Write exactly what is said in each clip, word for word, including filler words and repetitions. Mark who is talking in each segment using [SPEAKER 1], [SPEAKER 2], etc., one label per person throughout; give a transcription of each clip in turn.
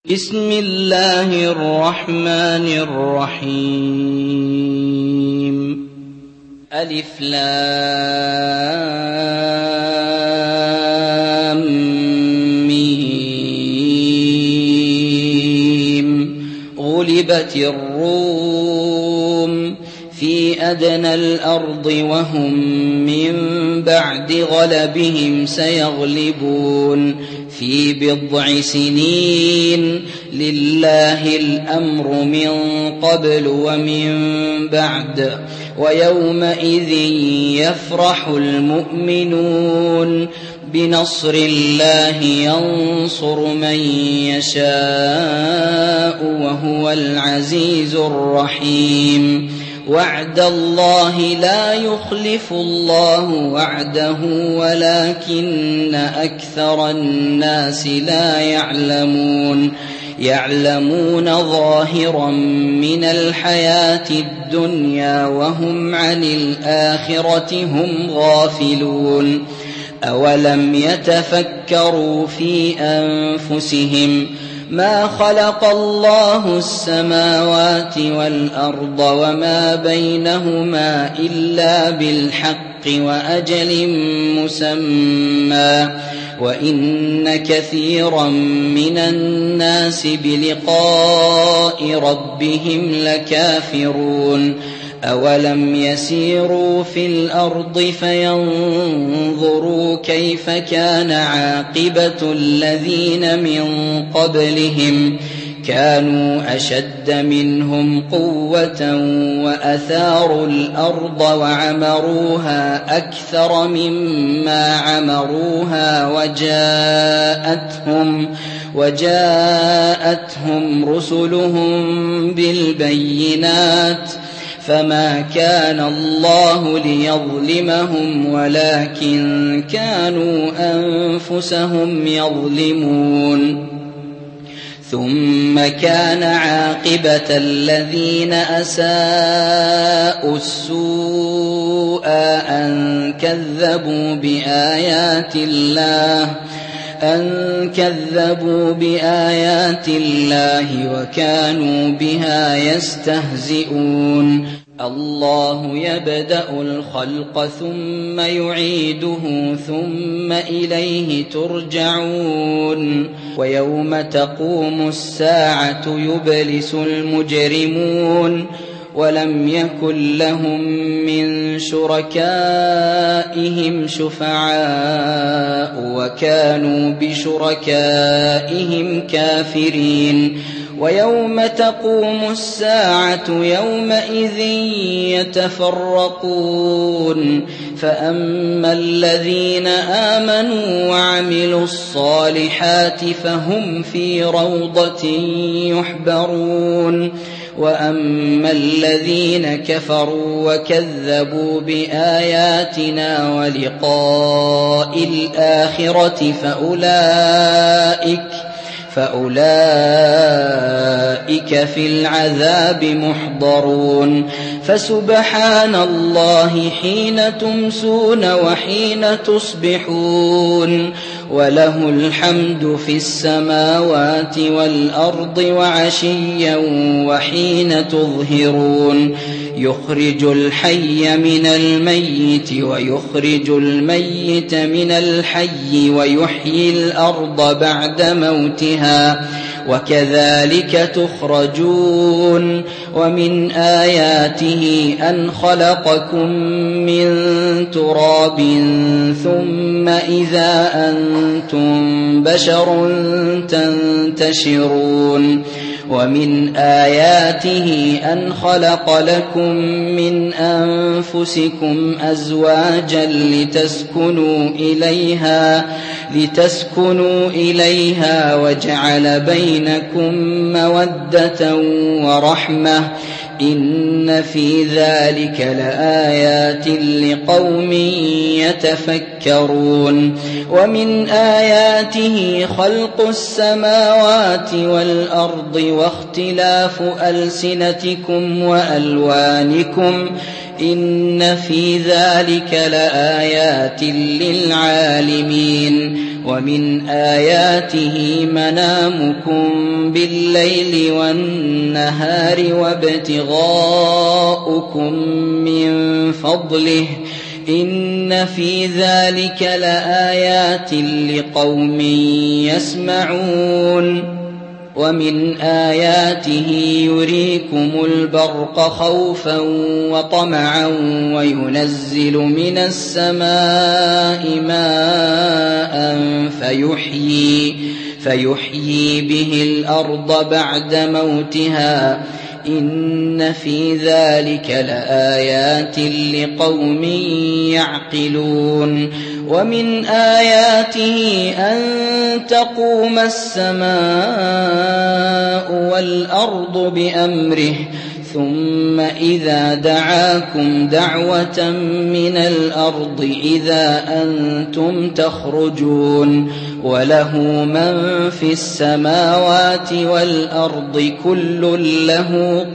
[SPEAKER 1] بسم الله الرحمن الرحيم. ألف لام ميم. غلبت الروم في أدنى الأرض وهم من بعد غلبهم سيغلبون في بضع سنين. لله الأمر من قبل ومن بعد، ويومئذ يفرح المؤمنون بنصر الله ينصر من يشاء وهو العزيز الرحيم. وعد الله لا يخلف الله وعده ولكن أكثر الناس لا يعلمون. يعلمون ظاهرا من الحياة الدنيا وهم عن الآخرة هم غافلون. أولم يتفكروا في أنفسهم ما خلق الله السماوات والأرض وما بينهما إلا بالحق وأجل مسمى، وإن كثيرا من الناس بلقاء ربهم لكافرون. أولم يسيروا في الأرض فينظروا كيف كان عاقبة الذين من قبلهم كانوا أشد منهم قوة وأثاروا الأرض وعمروها أكثر مما عمروها وجاءتهم, وجاءتهم رسلهم بالبينات فما كان الله ليظلمهم ولكن كانوا أنفسهم يظلمون. ثم كان عاقبة الذين أساءوا السوء أن كذبوا بآيات الله أن كذبوا بآيات الله وكانوا بها يستهزئون. الله يبدأ الخلق ثم يعيده ثم إليه ترجعون. ويوم تقوم الساعة يبلس المجرمون ولم يكن لهم من شركائهم شفعاء وكانوا بشركائهم كافرين. ويوم تقوم الساعة يومئذ يتفرقون، فأما الذين آمنوا وعملوا الصالحات فهم في روضة يحبرون، وأما الذين كفروا وكذبوا بآياتنا ولقاء الآخرة فأولئك فأولئك في العذاب محضرون. فسبحان الله حين تمسون وحين تصبحون، وله الحمد في السماوات والأرض وعشيا وحين تظهرون. يخرج الحي من الميت ويخرج الميت من الحي ويحيي الأرض بعد موتها وكذلك تخرجون. ومن آياته أن خلقكم من تراب ثم إذا أنتم بشر تنتشرون. ومن آياته أن خلق لكم من أنفسكم أزواجا لتسكنوا إليها, لتسكنوا إليها وجعل بينكم مودة ورحمة. إن في ذلك لآيات لقوم تذكرون ومن آياته خلق السماوات والأرض واختلاف ألسنتكم وألوانكم إن في ذلك لآيات للعالمين ومن آياته منامكم بالليل والنهار وابتغاؤكم من فضله إن في ذلك لآيات لقوم يسمعون ومن آياته يريكم البرق خوفا وطمعا وينزل من السماء ماء فيحيي, فيحيي به الأرض بعد موتها إن في ذلك لآيات لقوم يعقلون ومن آياته أن تقوم السماء والأرض بأمره ثم إذا دعاكم دعوة من الأرض إذا أنتم تخرجون وله من في السماوات والأرض كل له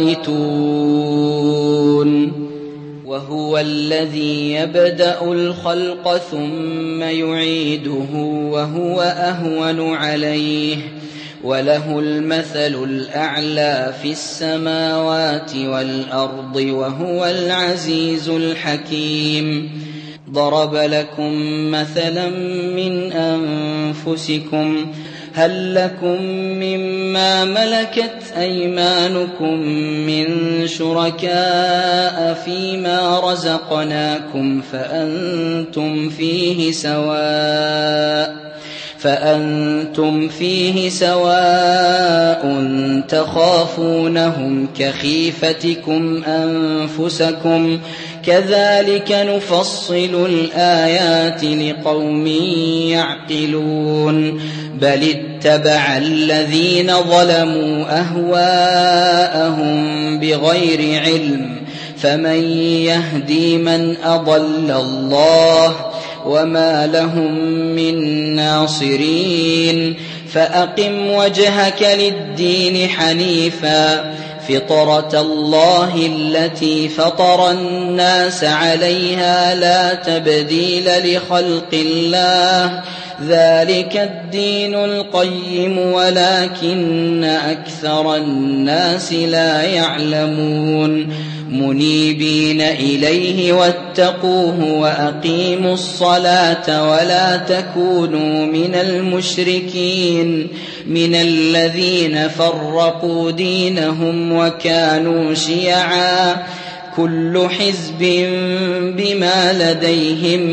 [SPEAKER 1] قانتون وهو الذي يبدأ الخلق ثم يعيده وهو أهون عليه وله المثل الأعلى في السماوات والأرض وهو العزيز الحكيم ضرب لكم مثلا من أنفسكم هل لكم مما ملكت أيمانكم من شركاء فيما رزقناكم فأنتم فيه سواء فأنتم فيه سواء تخافونهم كخيفتكم أنفسكم كذلك نفصل الآيات لقوم يعقلون بل اتبع الذين ظلموا أهواءهم بغير علم فمن يهدي من أضل الله وما لهم من ناصرين فأقم وجهك للدين حنيفا فطرة الله التي فطر الناس عليها لا تبديل لخلق الله ذلك الدين القيم ولكن أكثر الناس لا يعلمون منيبين إليه واتقوه وأقيموا الصلاة ولا تكونوا من المشركين من الذين فرقوا دينهم وكانوا شيعا كل حزب بما لديهم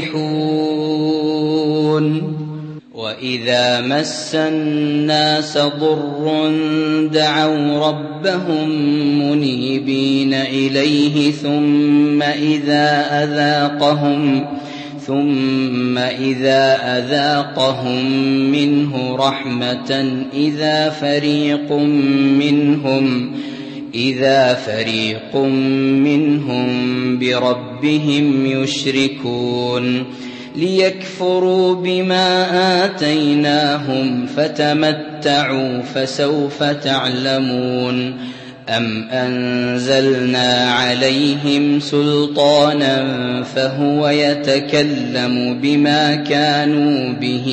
[SPEAKER 1] فرحون وإذا مس الناس ضر دعوا ربهم منيبين إليه ثم إذا أذاقهم ثم إذا أذاقهم منه رحمة إذا فريق منهم إذا فريق منهم بربهم يشركون ليكفروا بما آتيناهم فتمتعوا فسوف تعلمون أم أنزلنا عليهم سلطانا فهو يتكلم بما كانوا به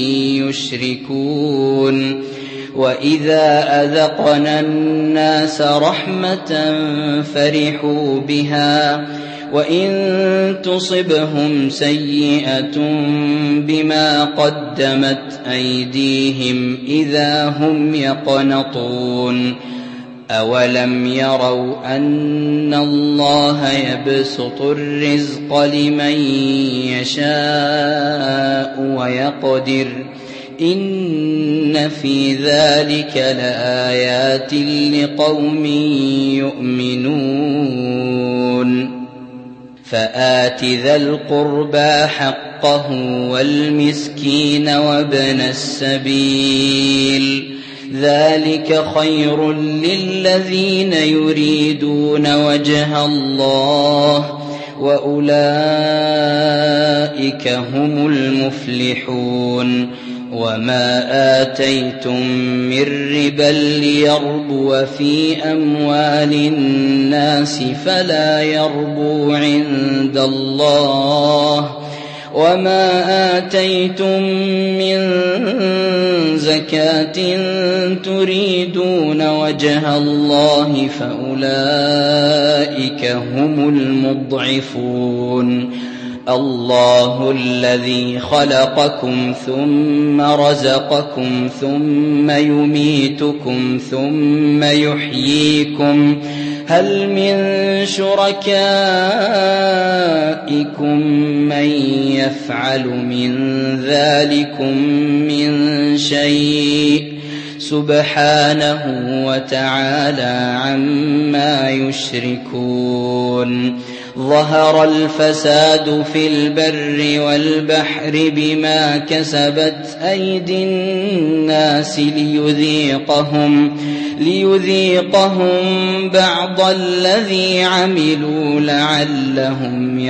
[SPEAKER 1] يشركون وإذا أذقنا الناس رحمة فرحوا بها وإن تصبهم سيئة بما قدمت أيديهم إذا هم يقنطون أولم يروا أن الله يبسط الرزق لمن يشاء ويقدر إن في ذلك لآيات لقوم يؤمنون فآت ذا القربى حقه والمسكين وابن السبيل ذلك خير للذين يريدون وجه الله وأولئك هم المفلحون وما آتيتم من ربا ليربو في أموال الناس فلا يربو عند الله وما آتيتم من زكاة تريدون وجه الله فأولئك هم المضعفون الله الذي خلقكم ثم رزقكم ثم يميتكم ثم يحييكم هل من شركائكم من يفعل من ذلكم من شيء سبحانه وتعالى عما يشركون ظهر الفساد في البر والبحر بما كسبت أيدي الناس ليذيقهم ليذيقهم بعض الذي عملوا لعلهم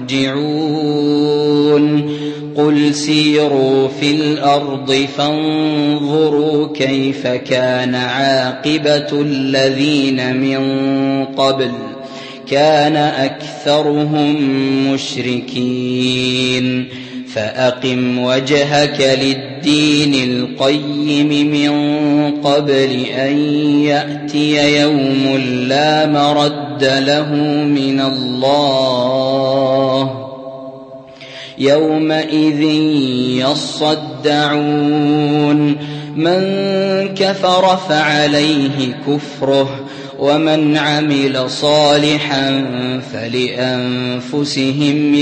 [SPEAKER 1] يرجعون قل سيروا في الأرض فانظروا كيف كان عاقبة الذين من قبل كان أكثرهم مشركين فأقم وجهك للدين القيم من قبل أن يأتي يوم لا مرد له من الله يومئذ يصدعون من كفر فعليه كفره ومن عمل صالحا فلأنفسهم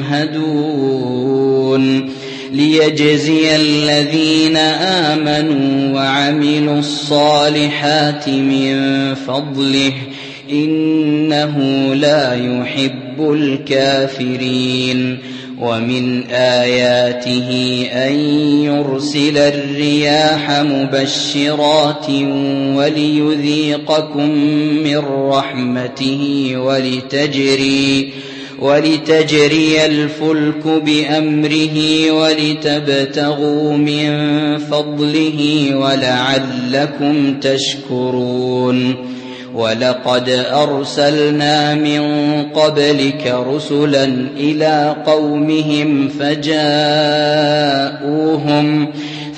[SPEAKER 1] يمهدون ليجزي الذين آمنوا وعملوا الصالحات من فضله إنه لا يحب الكافرين ومن آياته أن يرسل الرياح مبشرات وليذيقكم من رحمته ولتجري ولتجري الفلك بأمره ولتبتغوا من فضله ولعلكم تشكرون ولقد أرسلنا من قبلك رسلا إلى قومهم فجاءوهم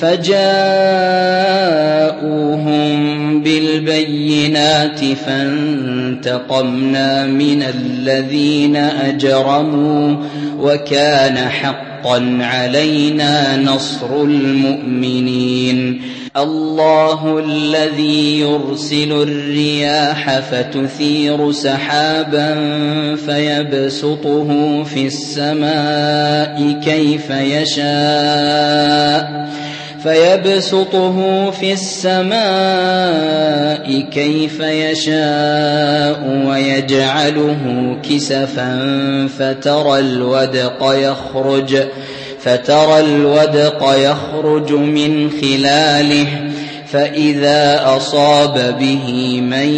[SPEAKER 1] فجاءوهم بالبينات فانتقمنا من الذين أجرموا وكان حقا علينا نصر المؤمنين الله الذي يرسل الرياح فتثير سحابا فيبسطه في السماء كيف يشاء فيبسطه في السماء كيف يشاء ويجعله كسفا فترى الودق يخرج فترى الودق يخرج من خلاله فإذا أصاب به من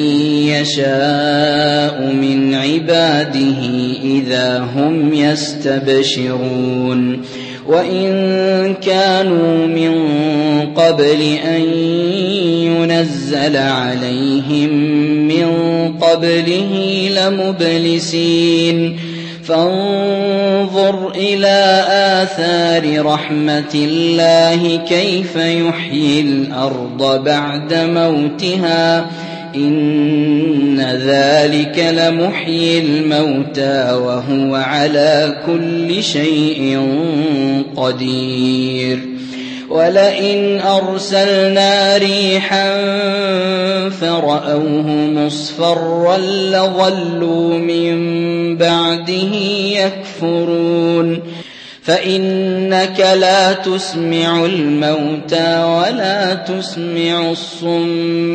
[SPEAKER 1] يشاء من عباده إذا هم يستبشرون وإن كانوا من قبل أن ينزل عليهم من قبله لمبلسين فانظر إلى آثار رحمة الله كيف يحيي الأرض بعد موتها إن ذلك لمحيي الموتى وهو على كل شيء قدير ولئن أرسلنا ريحا فرأوه مصفرا لظلوا من بعده يكفرون فإنك لا تسمع الموتى ولا تسمع الصم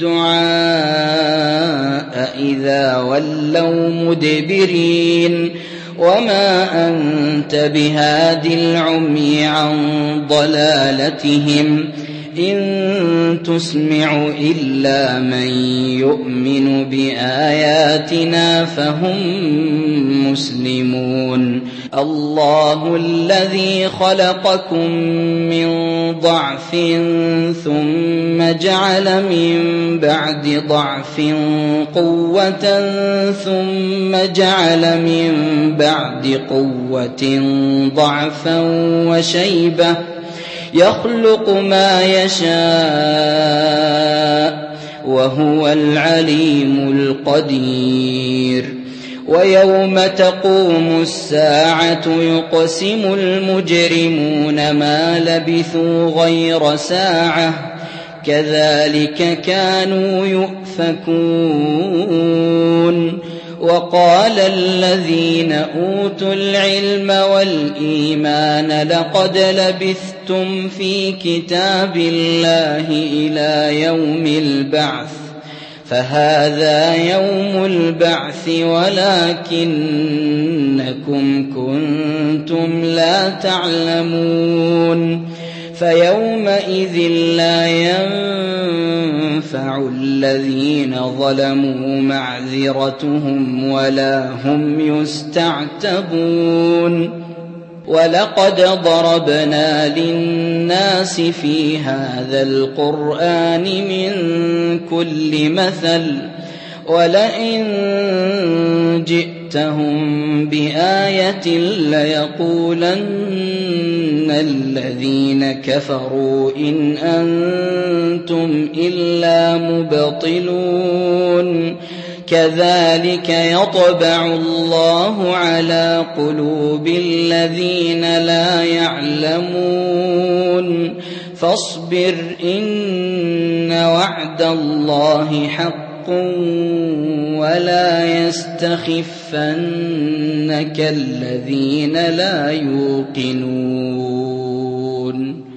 [SPEAKER 1] الدعاء إذا ولوا مدبرين وما أنت بهاد العمي عن ضلالتهم إن تسمع إلا من يؤمن بآياتنا فهم مسلمون الله الذي خلقكم من ضعف ثم جعل من بعد ضعف قوة ثم جعل من بعد قوة ضعفا وشيبة يخلق ما يشاء وهو العليم القدير ويوم تقوم الساعة يقسم المجرمون ما لبثوا غير ساعة كذلك كانوا يؤفكون وقال الذين أوتوا العلم والإيمان لقد لبثتم في كتاب الله إلى يوم البعث فهذا يوم البعث ولكنكم كنتم لا تعلمون فيومئذ لا ينفع الذين ظلموا معذرتهم ولا هم يستعتبون ولقد ضربنا للناس في هذا القرآن من كل مثل ولئن جئتهم بآية ليقولن الذين كفروا إن أنتم إلا مبطلون كذلك يطبع الله على قلوب الذين لا يعلمون فاصبر إن وعد الله حق ولا يستخفنك الذين لا يوقنون